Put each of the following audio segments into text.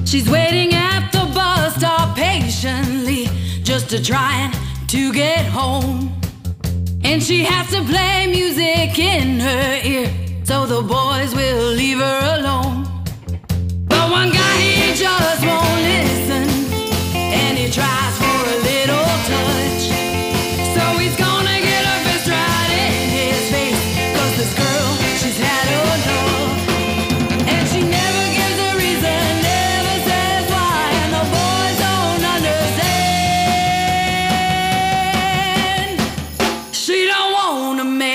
She's waiting at the bus stop patiently, just trying to get home. And she has to play music in her ear, so the boys will leave her alone. But one guy, he just won't listen, and he tries for a little touch. So he's gonna get her fist right in his face, 'cause this girl, she's had enough. And she never gives a reason, never says why, and the boys don't understand. She don't want a man.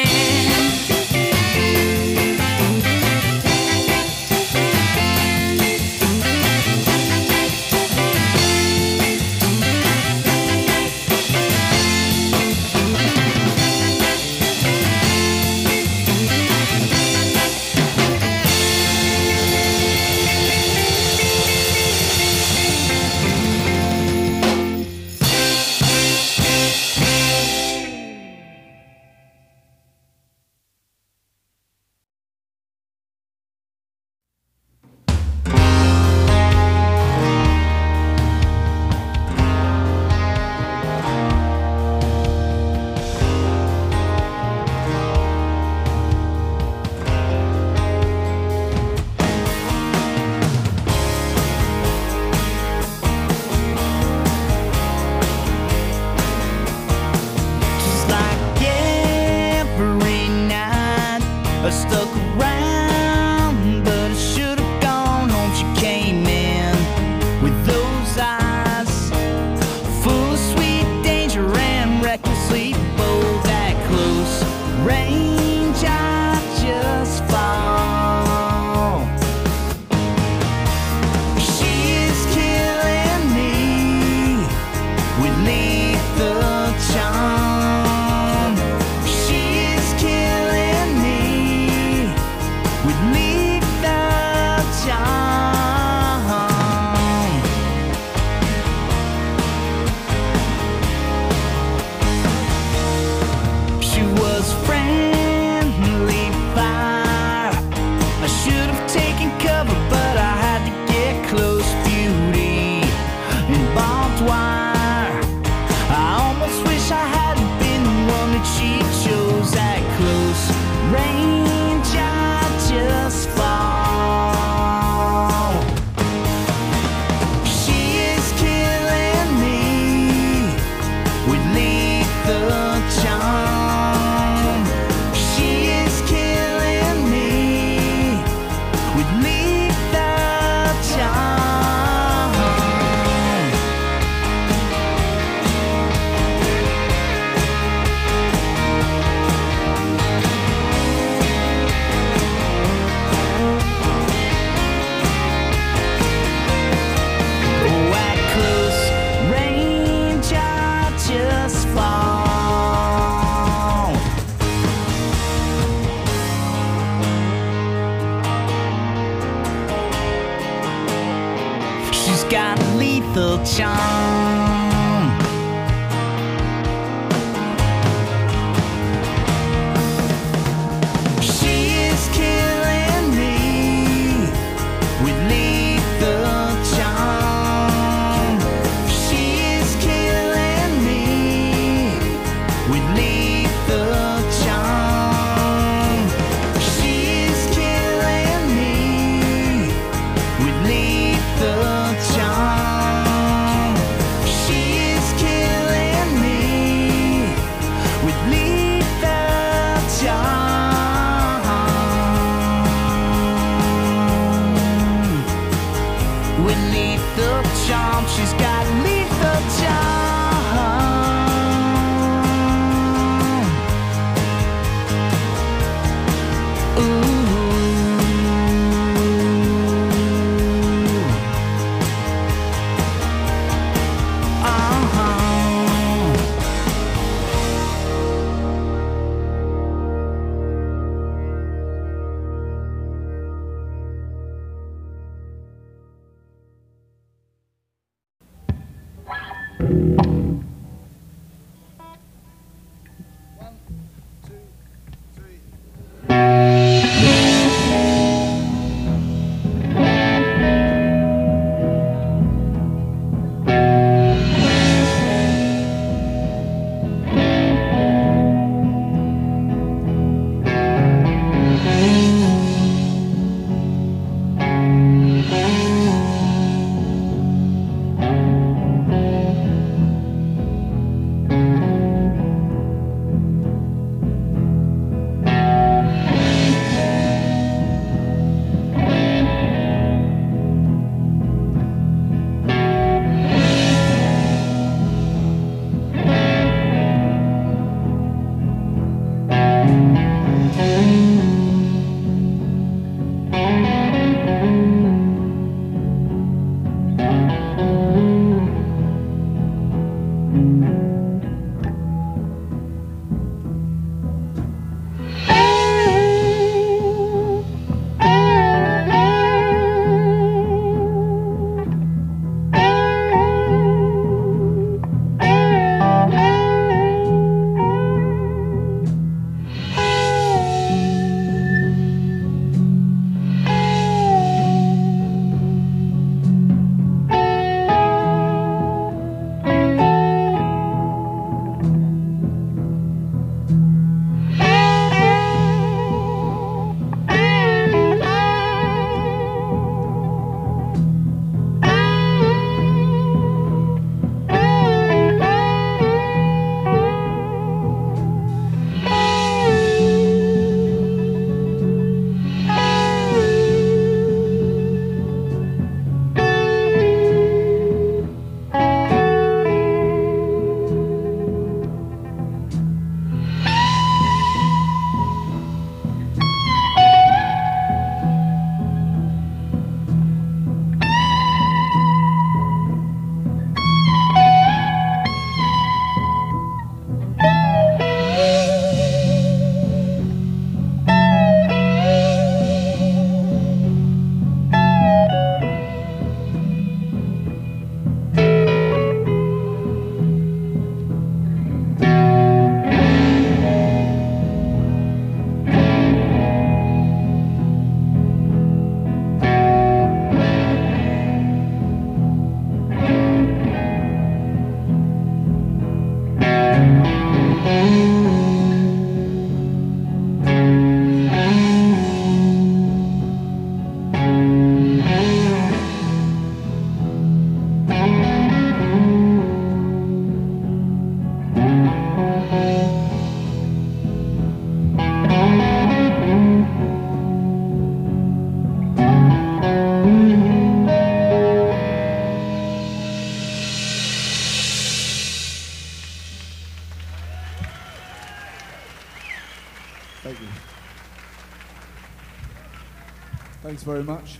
Thanks very much.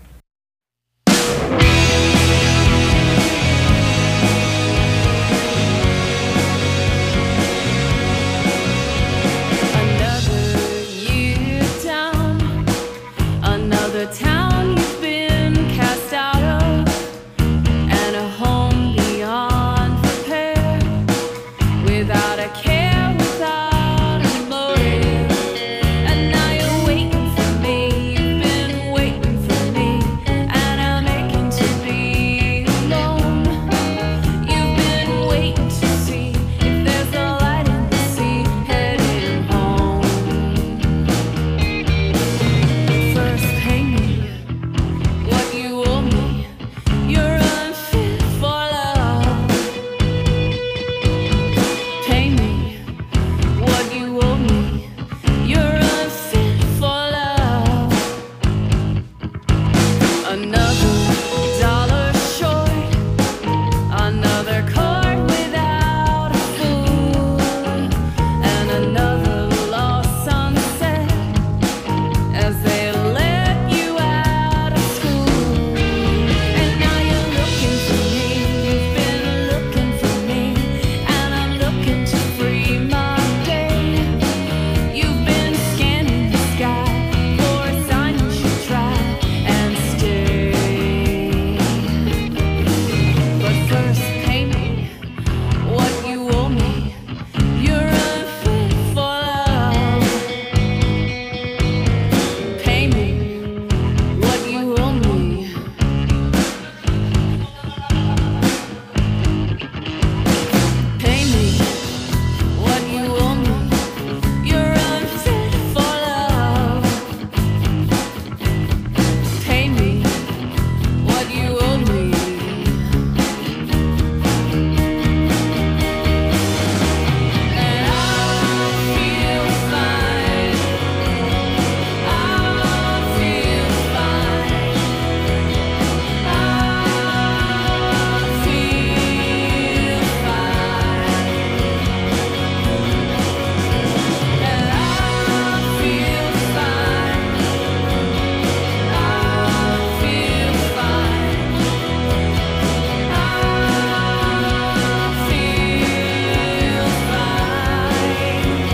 Another year down, another town you've been cast out of, and a home beyond repair, without a care, without a motive. And now you're waiting for me, you've been waiting for me, and I'm aching to be alone. You've been waiting to see if there's a light in the sea, heading home. First pay me what you owe me, you're unfit for love. Pay me what you owe me, you're unfit for love. Another dollar short, another card without a fool, and another lost sunset as they let you out of school. And now you're looking for me, you've been looking for me, and I'm looking to free my day. You've been scanning the sky for a sign you should try and stay. But first pay me what you owe me, you're unfit for love. Pay me what you owe me. Pay me what you owe me, you're unfit for love. Pay me what you owe me. And I feel fine, I feel fine, I feel fine. And I feel fine, I feel fine, I feel fine.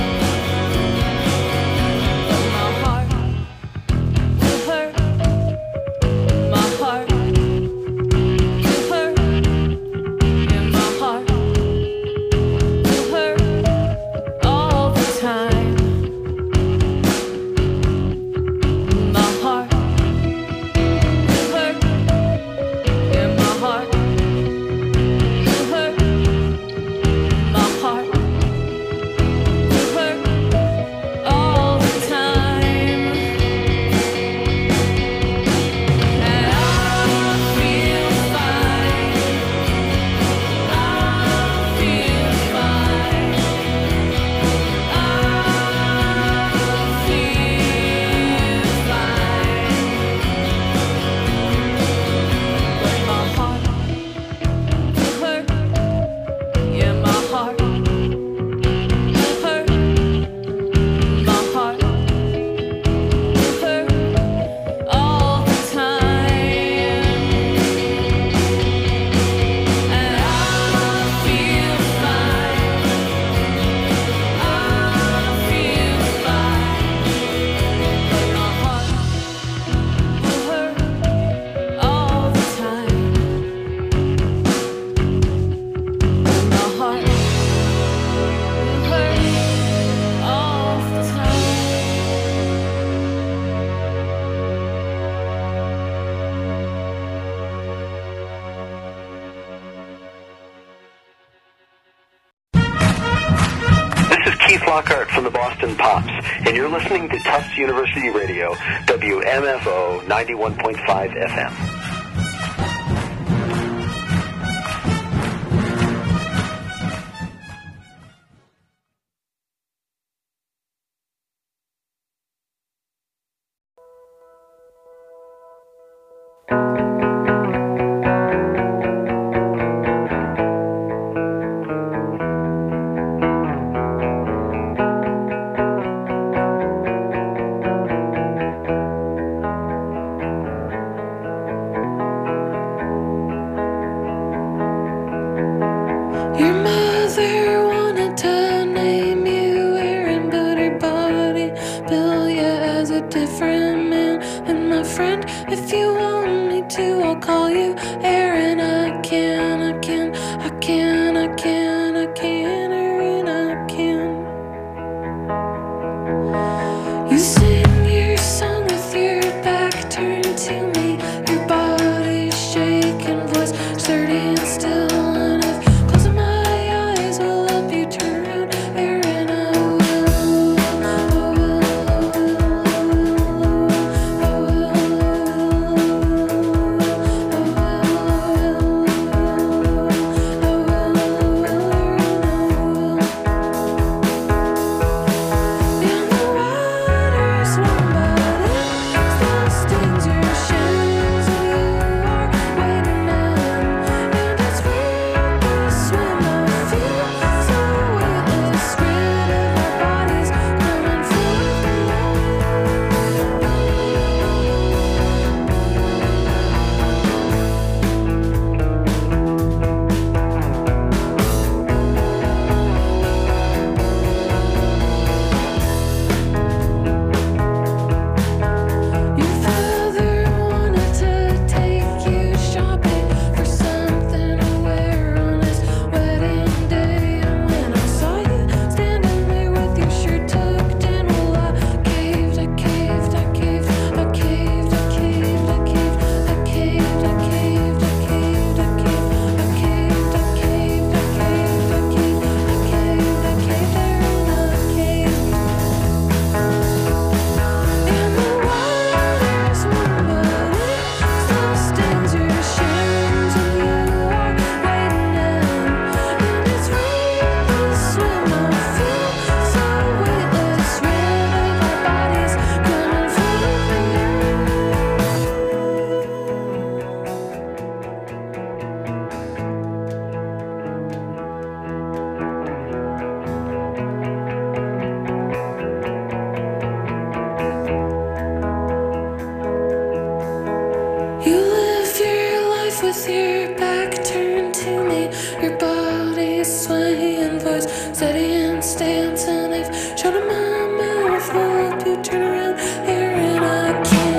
But my heart will hurt, my heart will hurt, and my heart will hurt all the time. My heart will hurt, and my heart will hurt. My heart will hurt all the time. And I feel fine, I feel fine, I feel fine. But my heart will hurt, yeah, my heart will hurt. My heart will hurt all the time. And I feel fine, I feel fine. But my heart will hurt all the time. My heart will hurt all the time. This is Keith Lockhart from the Boston Pops, and you're listening to Tufts University Radio, WMFO 91.5 FM. If you want me to, I'll call you Aaron. I can, Aaron, I can. You sing your song with your back turned to me, your body shaking, voice sturdy and still. And if closing my eyes will help you turn around, Aaron, I will. With your back turned to me, your body swaying, voice steady and stance, and if shut up my mouth will help you turn around, Aaron, I can.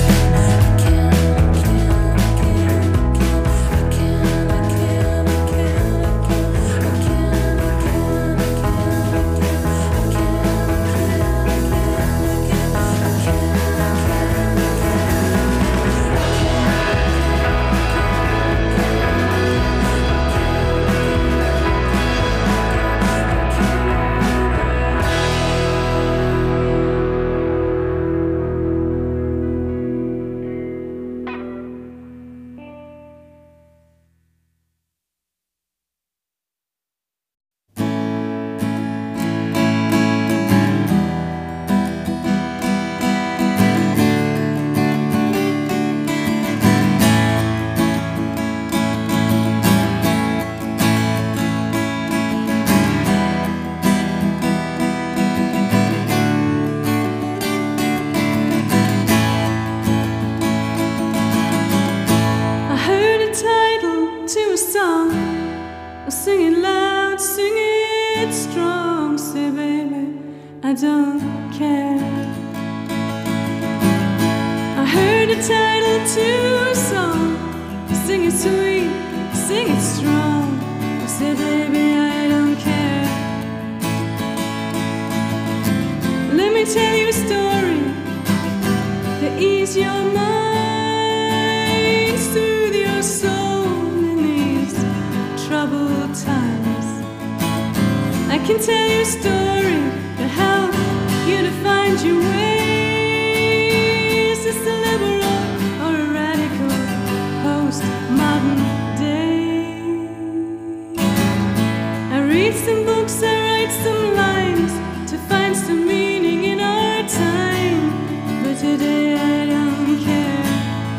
I don't care. I heard the title to a song. Sing it sweet, sing it strong. I said, baby, I don't care. Let me tell you a story to ease your mind, soothe your soul in these troubled times. I can tell you a story to help you to find your ways. It's a liberal or a radical post-modern day. I read some books, I write some lines to find some meaning in our time. But today I don't care,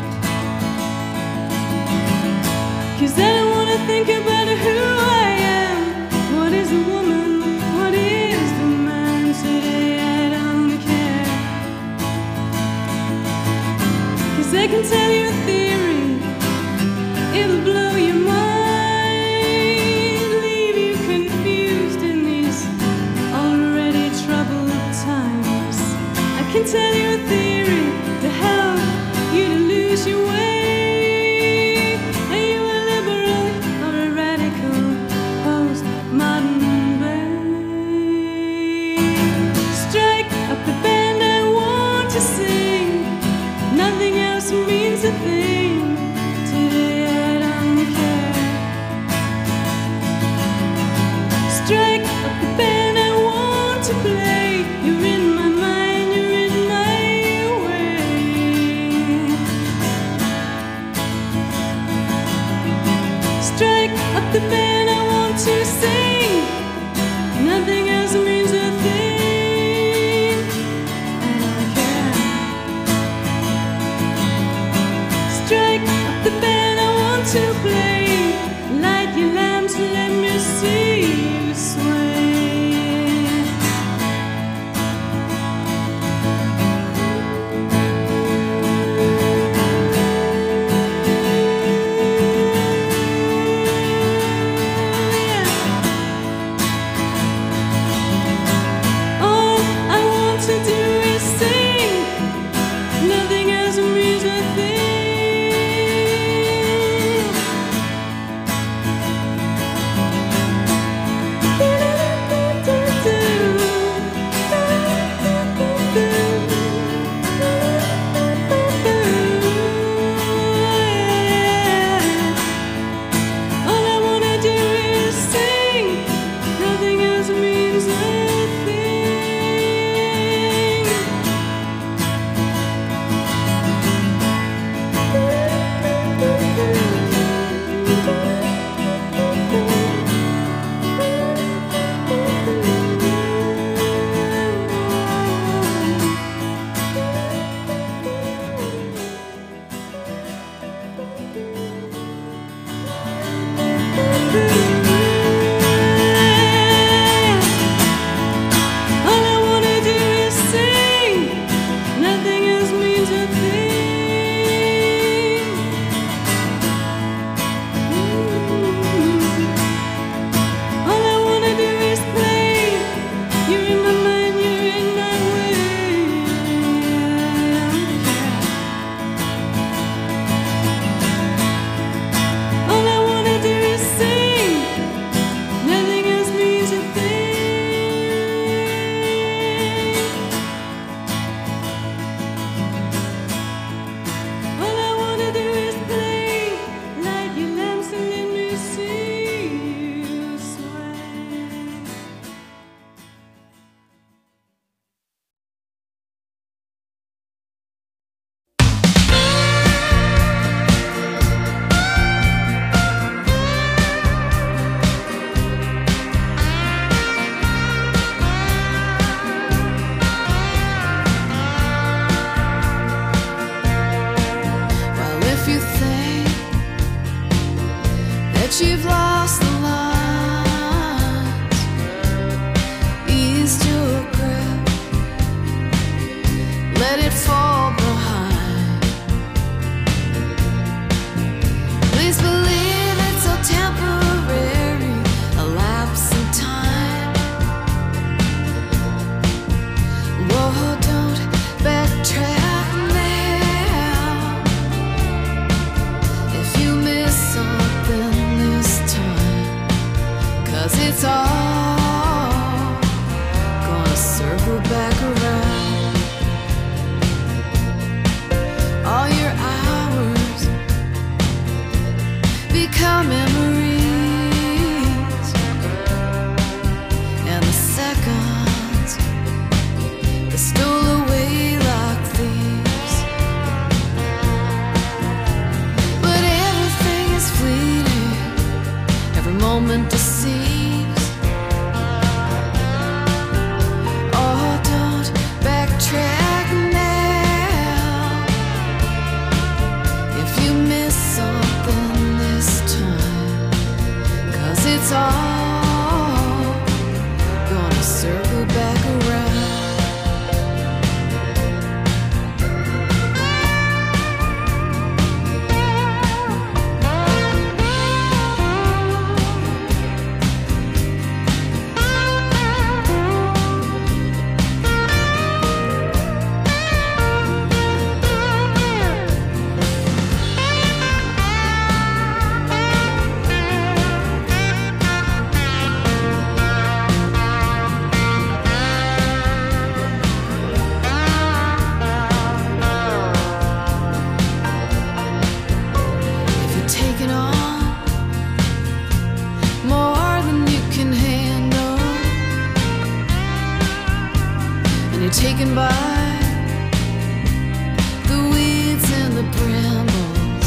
'cause I don't want to think about who I am. What is a woman? What is the You've lost the lines, eased your grip, let it fall behind. Please believe it's so temporary, a lapse in time. Whoa, don't backtrack now. If you miss something this time, walking by the weeds and the brambles,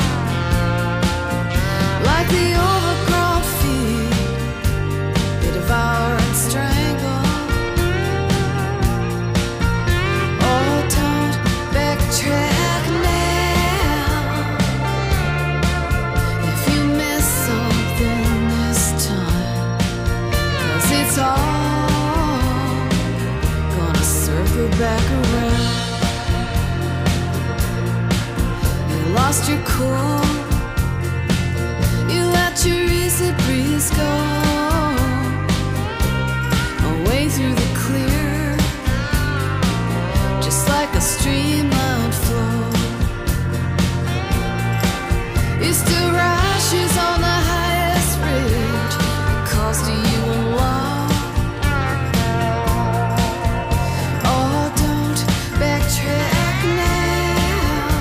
like the overgrown feet they devour and strangle. Oh, don't backtrack now. If you miss something this time, 'cause it's all gonna circle back around. You lost your cool, you let your easy breeze go away through the clear, just like a streamlined flow. You still rashes on the highest ridge, cost to you alone. Oh, don't backtrack now.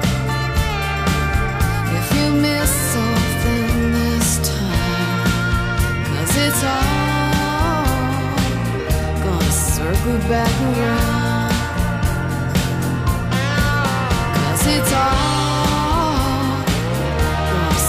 If you miss something this time, 'cause it's all gonna circle back around. 'Cause it's all gonna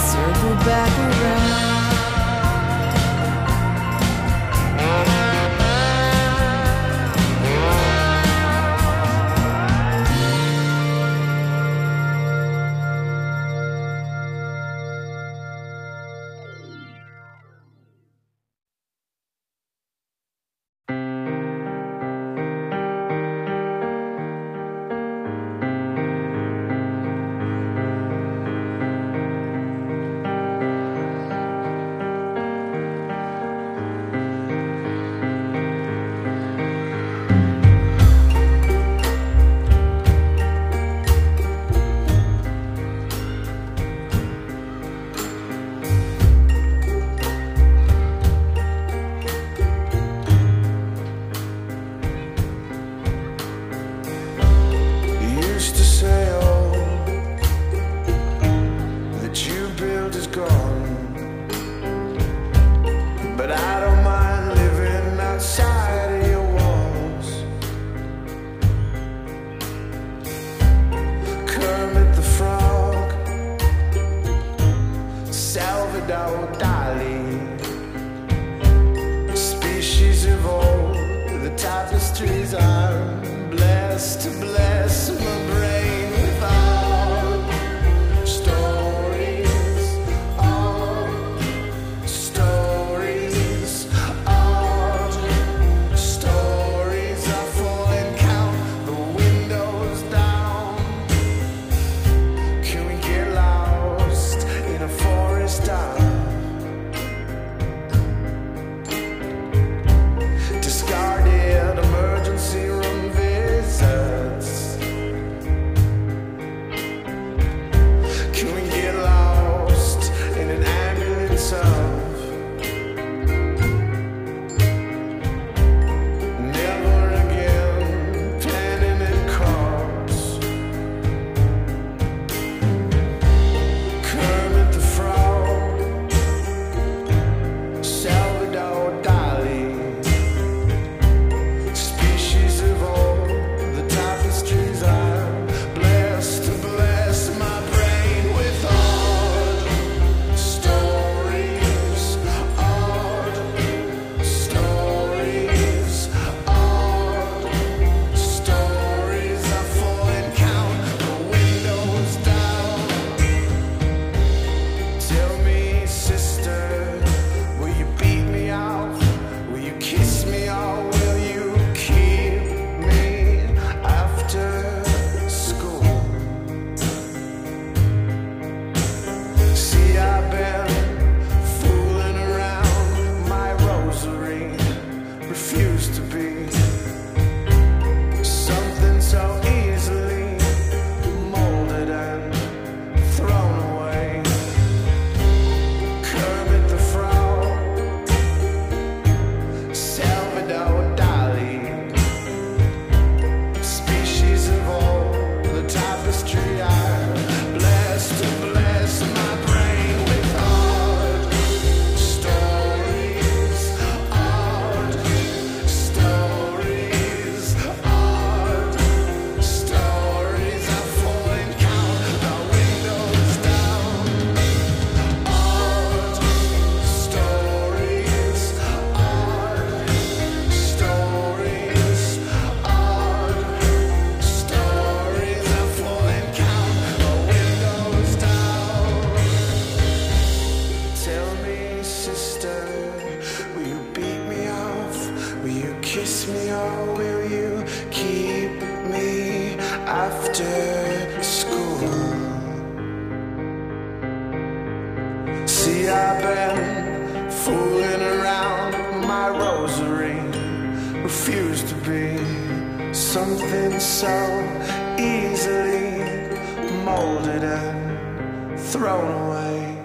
refuse to be something so easily molded and thrown away.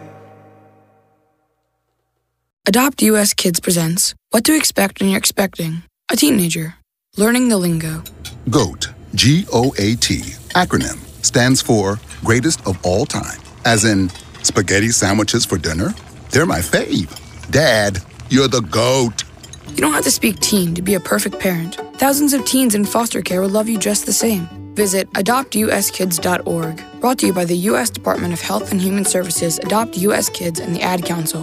Adopt US Kids presents What to Expect When You're Expecting a Teenager. Learning the lingo. GOAT, G-O-A-T, acronym, stands for Greatest of All Time. As in, spaghetti sandwiches for dinner? They're my fave. Dad, you're the GOAT. You don't have to speak teen to be a perfect parent. Thousands of teens in foster care will love you just the same. Visit adoptuskids.org. Brought to you by the U.S. Department of Health and Human Services, Adopt U.S. Kids, and the Ad Council.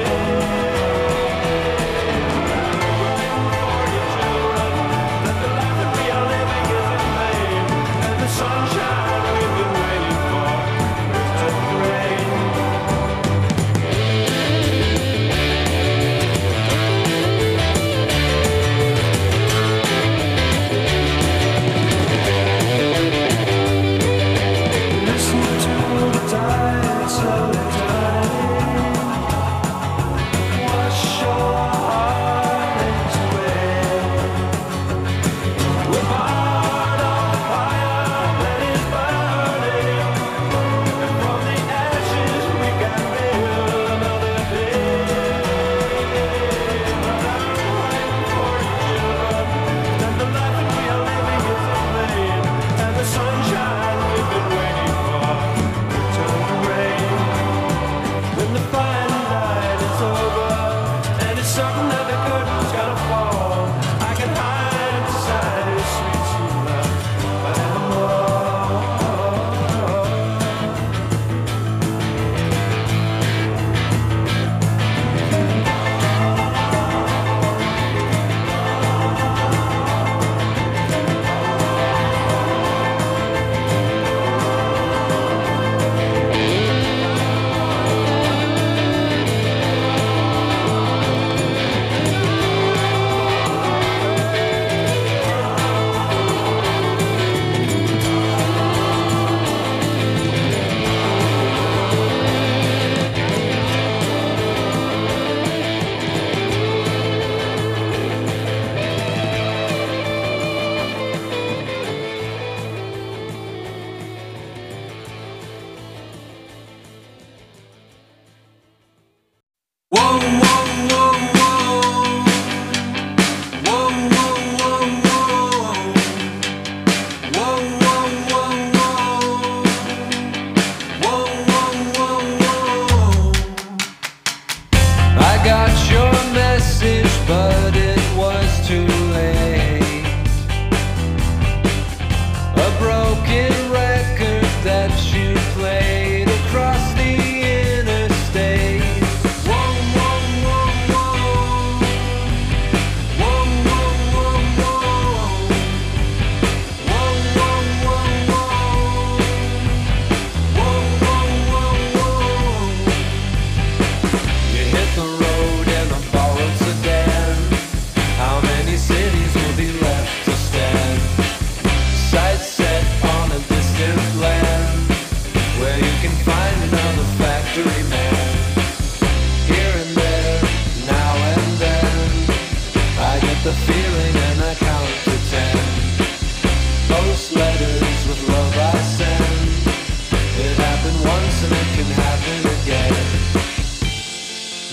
Let the light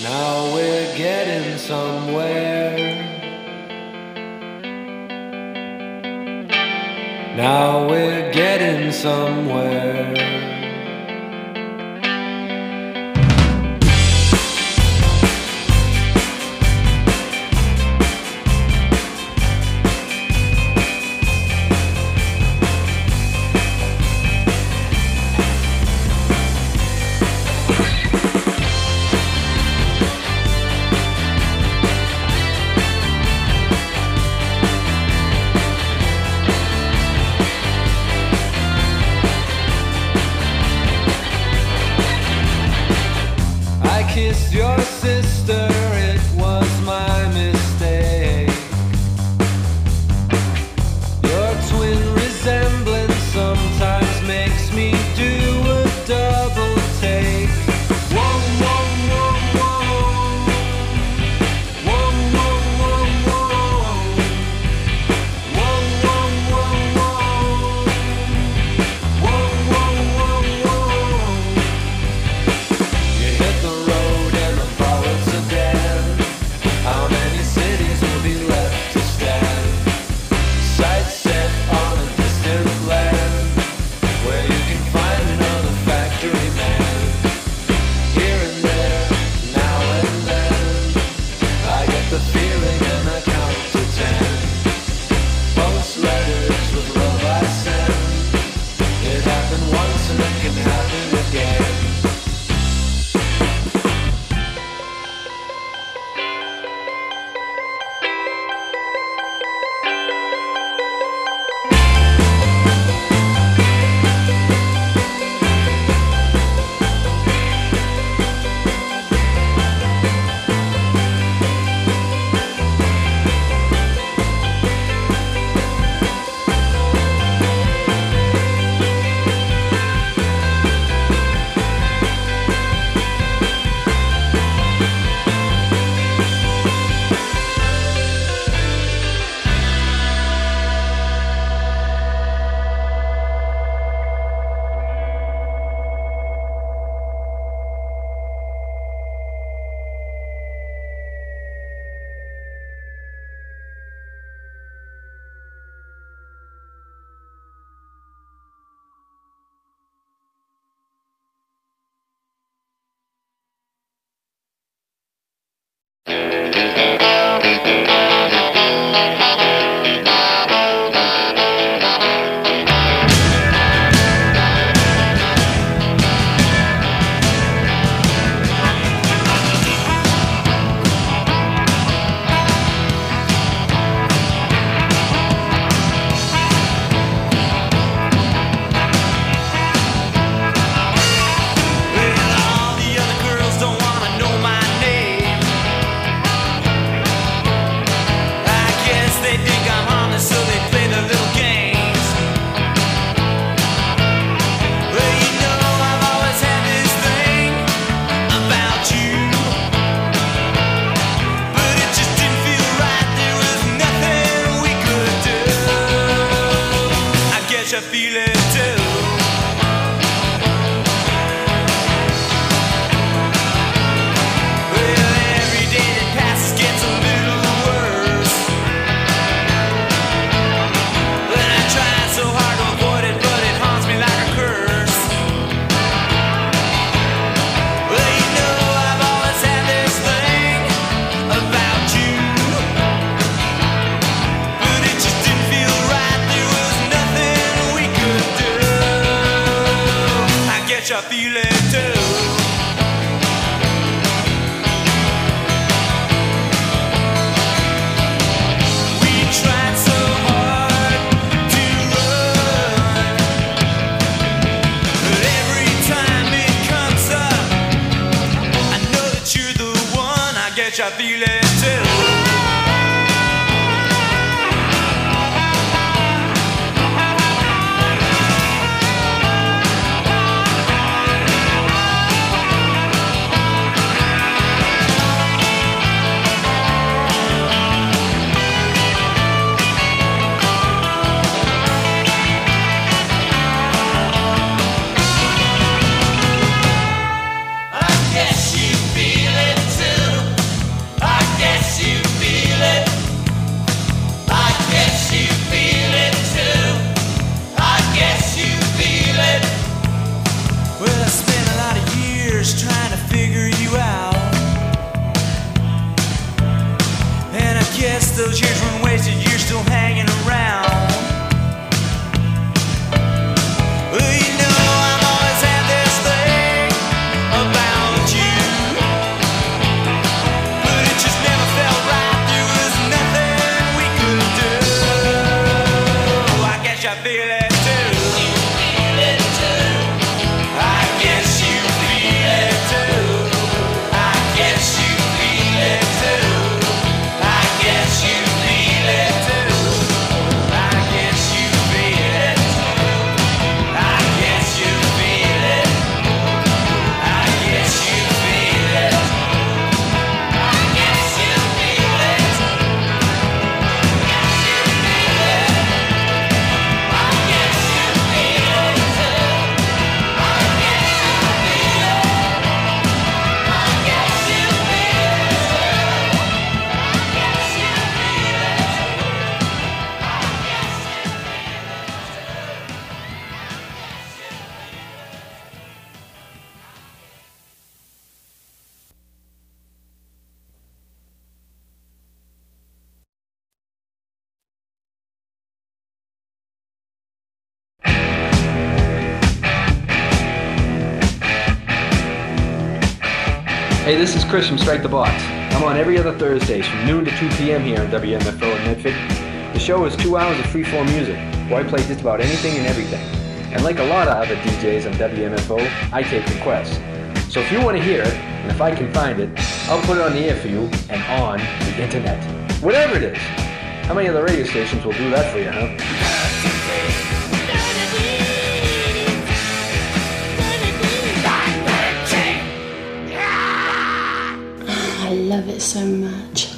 Now we're getting somewhere. Now we're getting somewhere. Kissed your sister, it was my mistake. Your twin resemblance sometimes makes me do a double take. Whoa, whoa, whoa, whoa. Whoa, whoa, whoa, whoa. Whoa, whoa, whoa, whoa. Whoa, whoa, whoa, whoa. You hit the road. How many cities will be left to stand? Sights set on a distant land, where you can find another factory man. Here and there, now and then, I get the feeling and I count to 10. Post letters with love I send. It happened once and it can happen again. I feel it too. Well, every day that passes gets a little worse. And I try so hard to avoid it, but it haunts me like a curse. Well, you know I've always had this thing about you, but it just didn't feel right. There was nothing we could do. I guess I feel it too. We tried so hard to run, but every time it comes up, I know that you're the one. I guess I feel it too. I guess you feel it too. Hey, this is Chris from Strike the Box. I'm on every other Thursdays from noon to 2 p.m. here on WMFO in Medford. The show is 2 hours of free-form music, where I play just about anything and everything. And like a lot of other DJs on WMFO, I take requests. So if you want to hear it, and if I can find it, I'll put it on the air for you and on the internet. Whatever it is. How many other radio stations will do that for you, huh? I love it so much.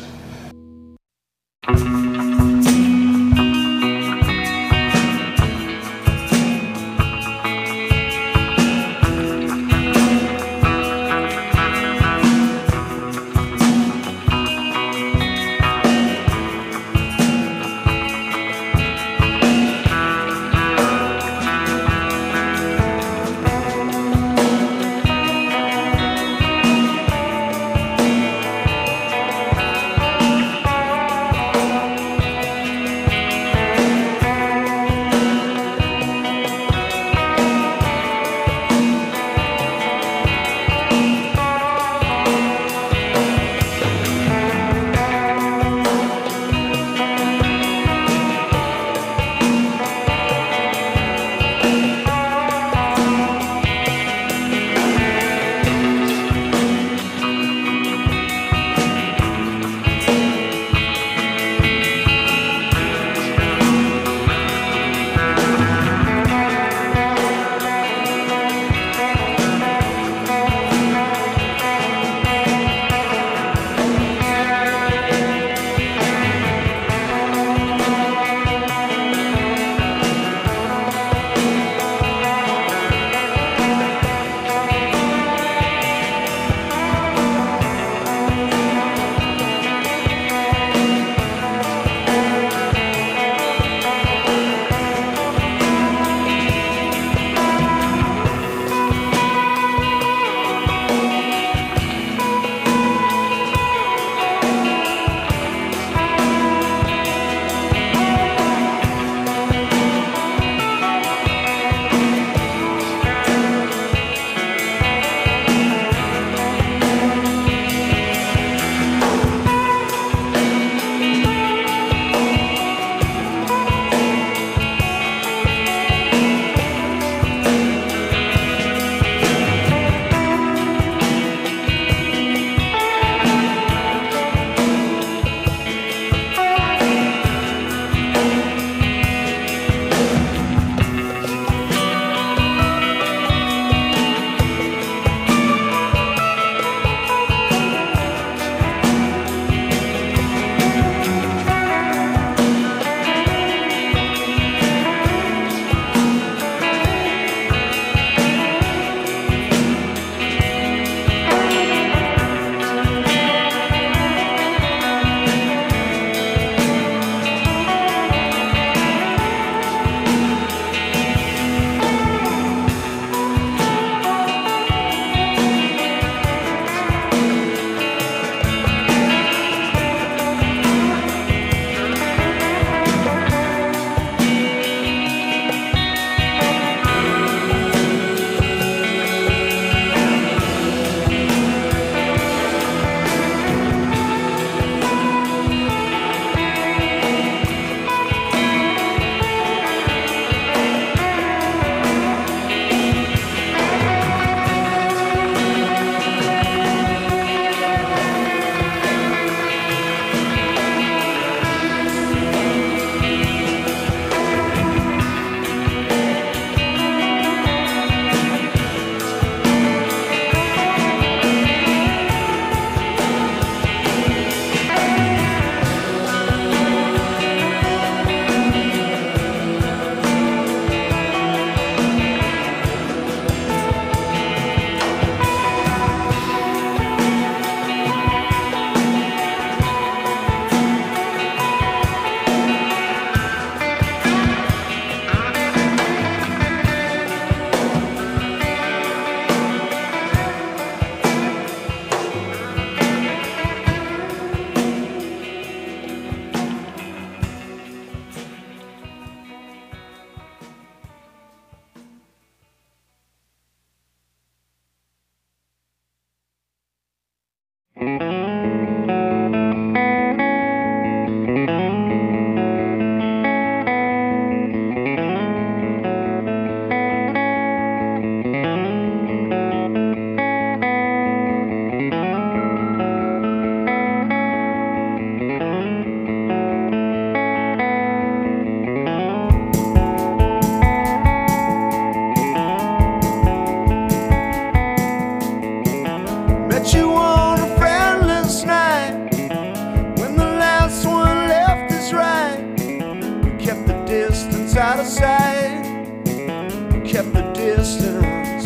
kept the distance.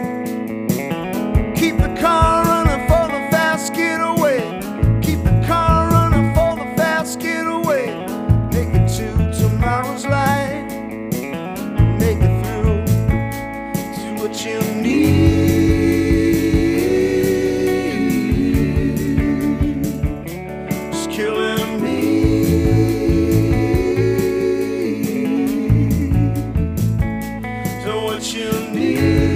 Keep the car running for the fast getaway. Keep the car running for the fast getaway. Make it to tomorrow's light. Make it through to what you need. It's killing me. So what you need.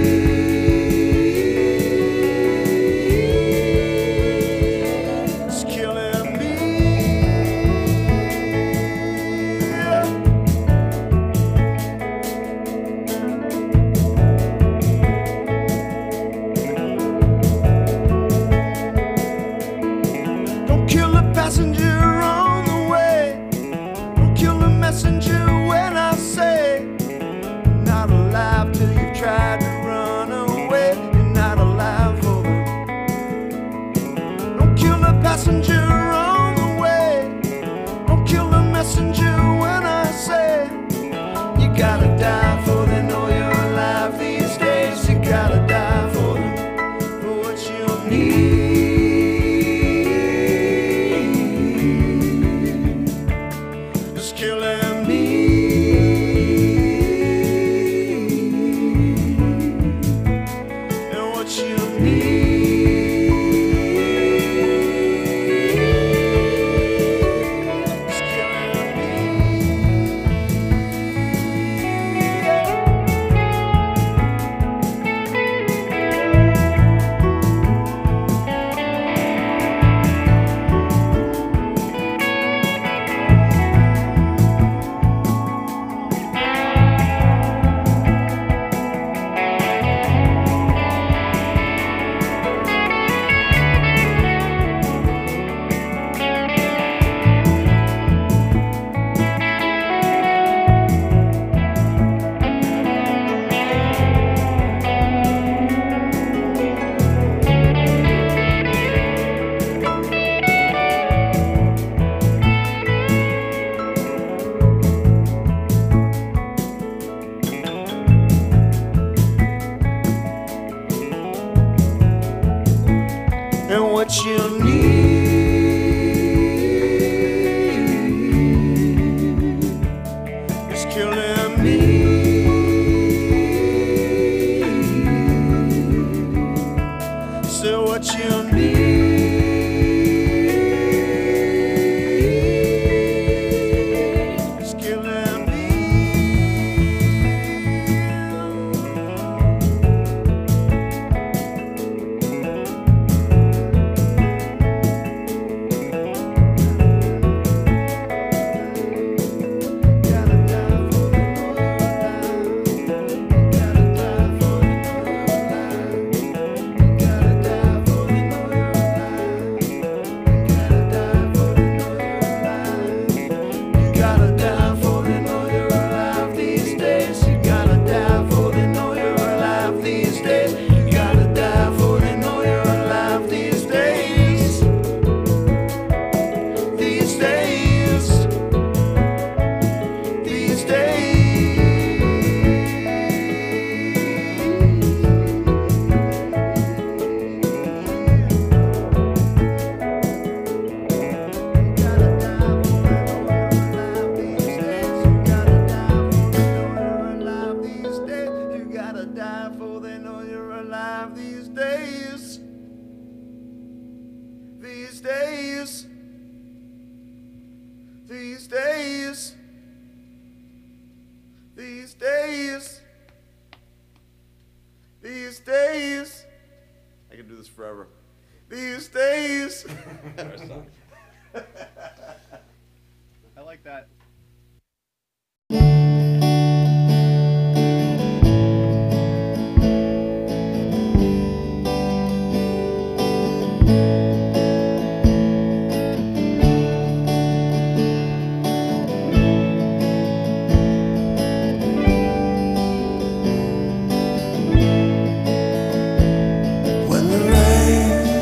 I like that.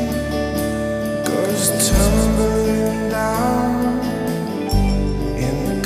Tumbling down in the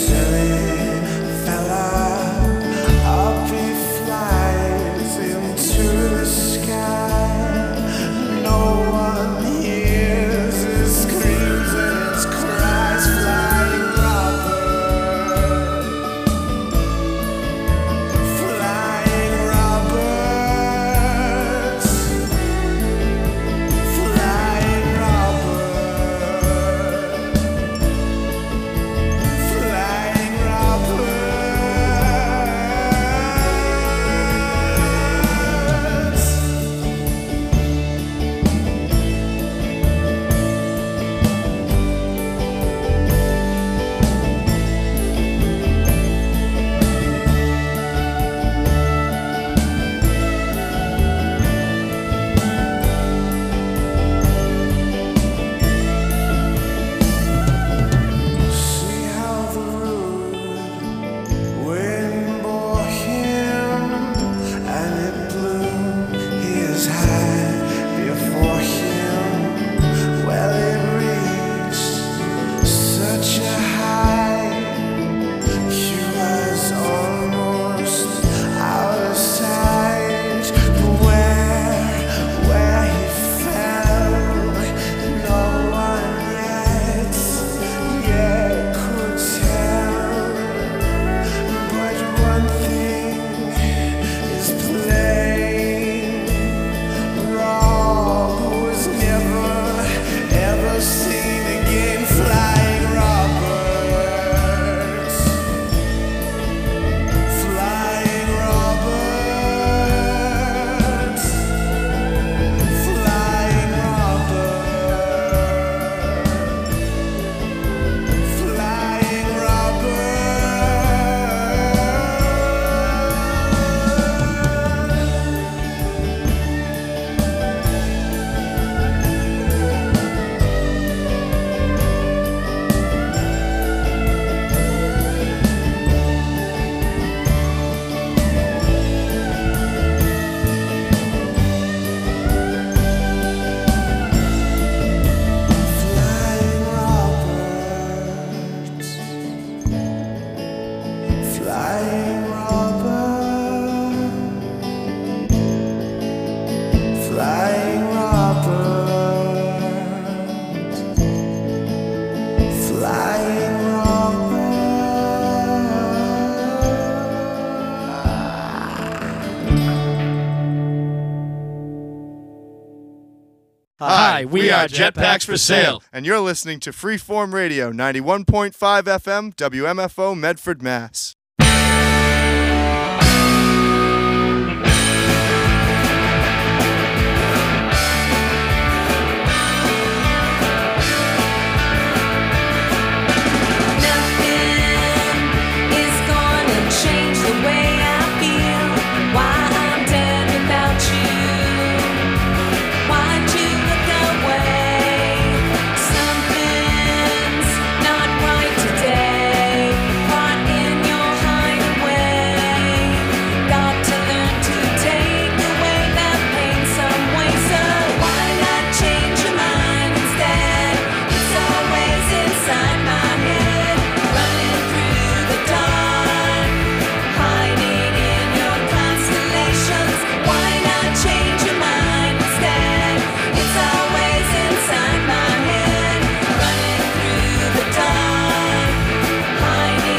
Hi, we are Jetpacks for Sale. And you're listening to Freeform Radio, 91.5 FM, WMFO, Medford, Mass.